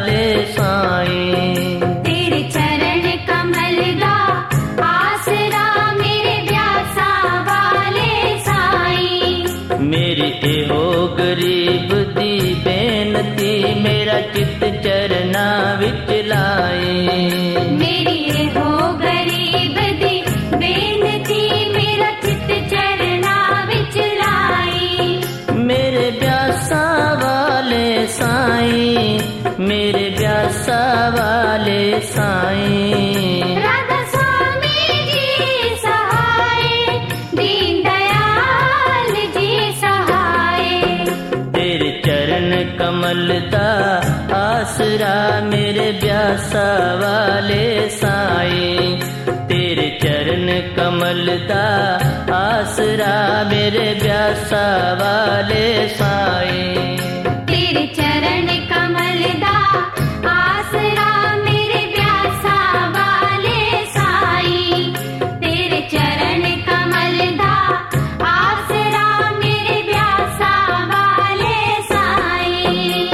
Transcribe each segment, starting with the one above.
वाले साईं। तेरे चरण कमल दा आसरा मेरे प्यासा वाले साईं। मेरी एहो गरीब दी बेनती मेरा चित चरना विच लाए। मेरी एहो गरीब दी बेनती मेरा चित चरना विच लाई। मेरे प्यासा वाले साईं, मेरे प्यासा वाले साईं। राधा स्वामी जी सहाय, दीन दयाल जी सहाय। तेरे चरण कमल दा आसरा मेरे प्यासा वाले साईं। तेरे चरण कमल दा आसरा मेरे प्यासा वाले साईं। तेरे चरण कमल दा आसरा मेरे प्यासा वाले साईं। तेरे चरण कमल दा आसरा मेरे प्यासा वाले साईं।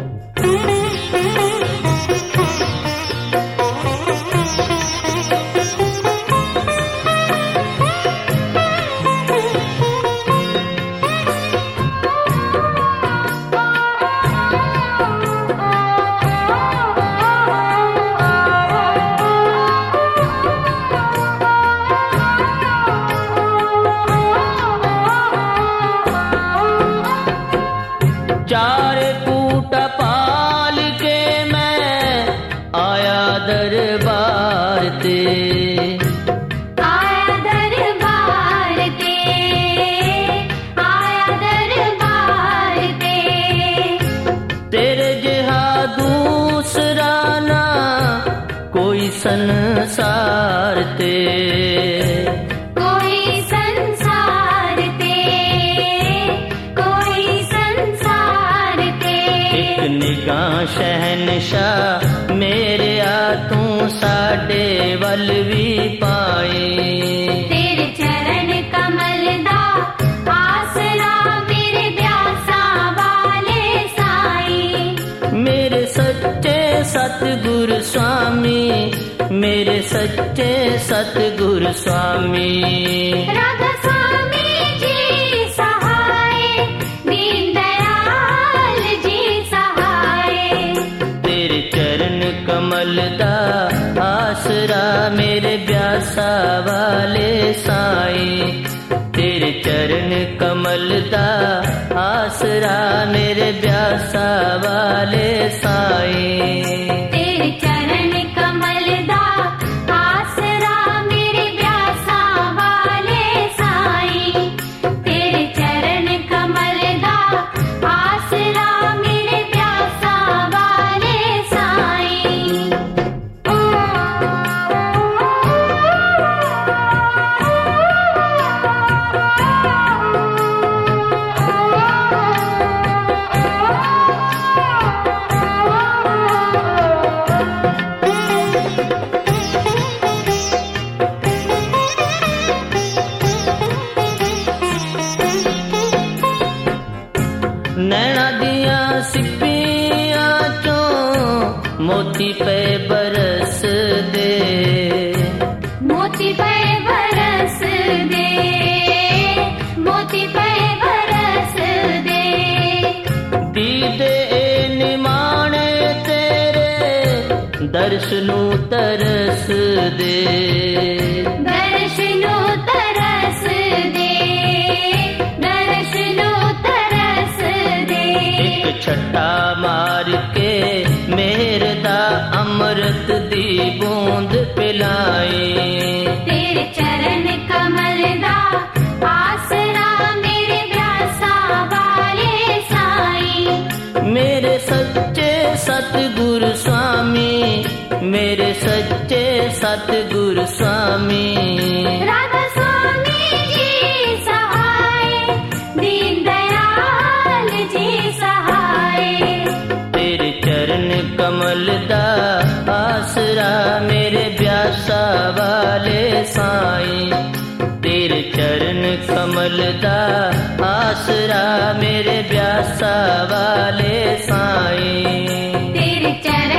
चार कूट पाल के मैं आया दरबार ते। आया दरबार ते, आया दरबार ते। तेरे जिहा दूसरा ना कोई संसार ते। कोई संसार ते, कोई संसार ते। एक निगाह शहनशाह मेरे आ तू साडे वल भी पाए। तेरे चरण कमल दा आसरा मेरे प्यासा वाले साईं। मेरे सच्चे सतगुरु स्वामी, मेरे सच्चे सतगुरु स्वामी। राधा स्वामी जी सहाय, दीन दयाल जी सहाय। तेरे चरण कमल दा आसरा मेरे प्यासा वाले साईं। तेरे चरण कमल दा आसरा मेरे प्यासा वाले साईं। तेरे चरण कमल दा आसरा मेरे प्यासा वाले साईं। तेरे चरण कमल दा आसरा मेरे प्यासा वाले साईं। नैना दिया सिपिया चों मोती पे बरस दे। मोती पे बरस दे, मोती पे बरस दे। दीदे निमाणे तेरे दर्शनु तरस दे। दर्शनो तरस दे, दर्शनो तरस दे। एक छट्टा मार के मेरे दा अमृत दी बूंद पिलाए। तेरे चरण कमल दा आसरा मेरे प्यासा वाले साईं। मेरे सच्चे सतगुरु स्वामी, मेरे सच्चे सतगुरु स्वामी। राधा स्वामी जी सहाय, दीन दयाल जी सहाय। तेरे चरण कमल दा आसरा मेरे प्यासा वाले साईं। तेरे चरण कमल दा आसरा मेरे प्यासा वाले साईं। तेरे चरण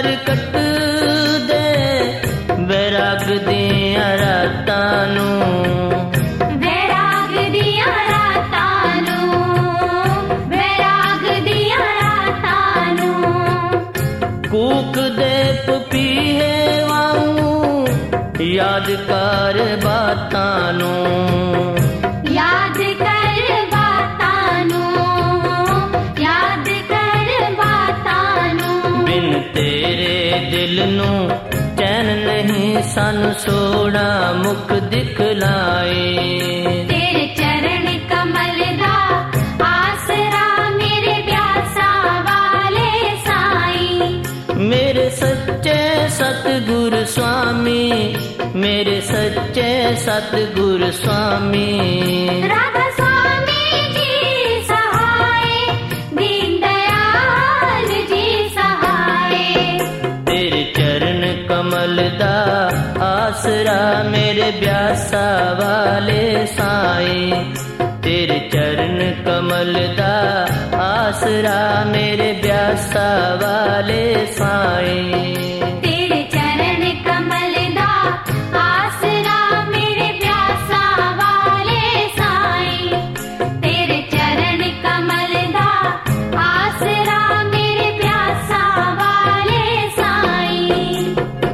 कर कट दे बैराग दियां रातां नूं, बैराग दियां रातां नूं, बैराग दियां रातां नूं। कूक दे पपीहे वांगू याद कर बातां नूं, याद कर बातां नूं, याद कर बातां नूं। बिन तेरे दिल नूं चैन नहीं सानू सोना मुख दिखलाए। तेरे चरण कमल दा आसरा मेरे प्यासा वाले साईं। मेरे सच्चे सतगुरु स्वामी, मेरे सच्चे सतगुरु स्वामी। राधा स्वामी जी सहाय, दीन दयाल जी सहाय। तेरे चरण कमल दा आसरा मेरे ब्यासा वाले साईं। तेरे चरण कमल दा आसरा मेरे ब्यासा वाले साईं। तेरे चरण कमल दा आसरा मेरे प्यासा वाले साईं। तेरे चरण कमल दा आसरा मेरे प्यासा वाले साईं।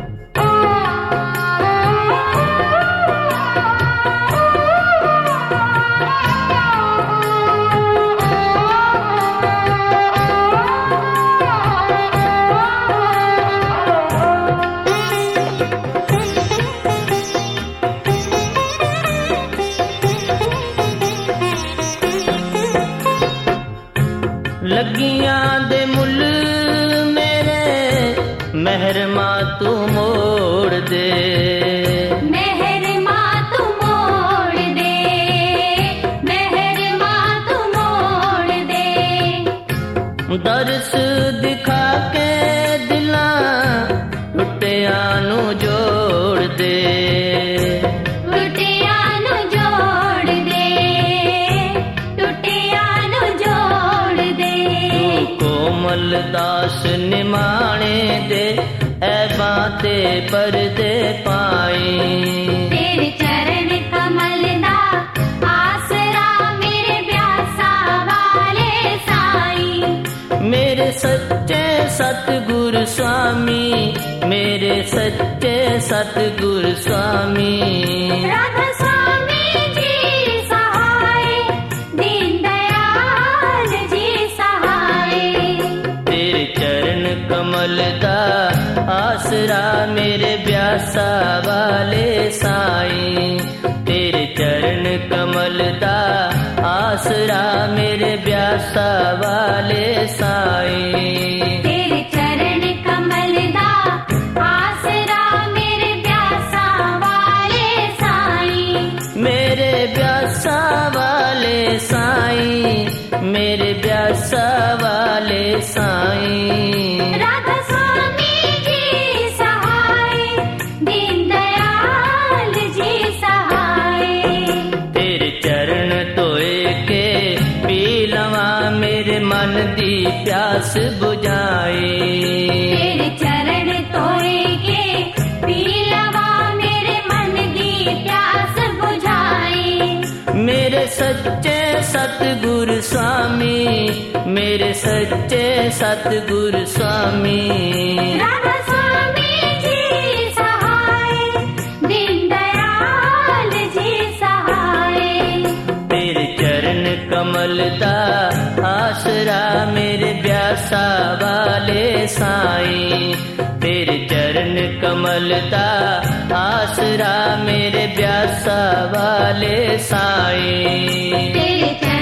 लगियां दे मुल मेरे मेहरमा तू मोड़ दे, मेहरमा तू मोड़ दे, मेहरमा तू मोड़ दे। दर्श दिखा के दिलां टुटियां नू जोड़ दे, टुटियां नू जोड़ दे, टुटियां नू जोड़ दे। कोमल दास निमाणे दे ऐबां ते पर्दे पाई। तेरे चरण कमल दा आसरा मेरे प्यासा वाले साईं। मेरे सच्चे सतगुरु स्वामी, मेरे सच्चे सतगुरु स्वामी। राधा स्वामी जी सहाय, दीन दयाल जी सहाय। तेरे चरण कमल दा आसरा मेरे ब्यासा वाले साईं। तेरे चरण कमल दा आसरा मेरे ब्यासा वाले साईं। तेरे चरण कमल दा आसरा मेरे प्यासा वाले साईं। मेरे ब्यासा वाले साईं, मेरे ब्यासा वाले साईं। राधा स्वामी जी सहाय, दीन दयाल जी सहाय। तेरे चरण धोए के पी लवा मेरे मन दी प्यास बुझाए। तेरे चरण धोए के पी लवा मेरे मन दी प्यास बुझाई। मेरे सच्चे सतगुरु स्वामी, मेरे सच्चे सतगुरु स्वामी। राधा स्वामी जी सहाय, दीन दयाल जी सहाय। तेरे चरण कमल दा आसरा मेरे ब्यासा वाले साईं। तेरे चरण कमल दा आसरा मेरे ब्यासा वाले साईं। तेरे